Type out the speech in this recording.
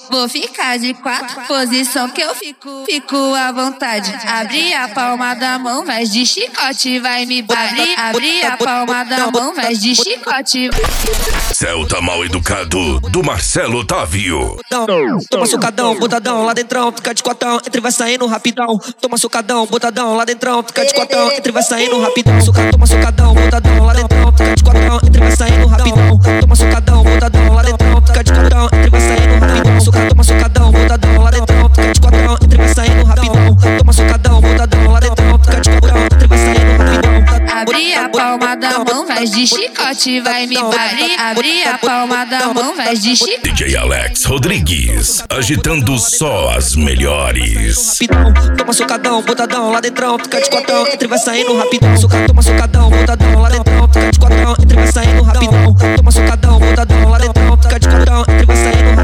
Vou ficar de quatro, posição que eu fico à vontade. Abri a palma da mão, vai de chicote, vai me bater. Abri a palma da mão, vai de chicote. Celta Mal Educado, do Marcelo Otávio. Toma socadão, botadão, lá dentrão, fica de quatão, entre vai saindo rapidão. Toma socadão, botadão, lá dentrão, fica de quatão, entre vai saindo rapidão. Toma socadão, botadão, lá dentrão, fica de quatão, entre vai saindo rapidão. Toma socadão, botadão, lá dentrão, fica de quatão, entre vai saindo rapidão. Toma socadão, botadão, lá dentrão, fica de quatão, entre vai saindo rapidão. Toma socadão, botadão, lá dentrão, fica de quatão, entre vai saindo rapidão. Abri a palma da mão, vai de chicote, vai me bater. Abri a palma da mão, vai de chicote. DJ Alex Rodrigues, agitando só as melhores. Rapidão, toma socadão, botadão, lá dentrão, fica de quatão, entre vai saindo rapidão. Toma socadão, botadão, lá dentrão, fica de quatão, entre vai saindo rapidão. Toma socadão, botadão, lá dentrão, fica de quatão, entre vai saindo rapidão.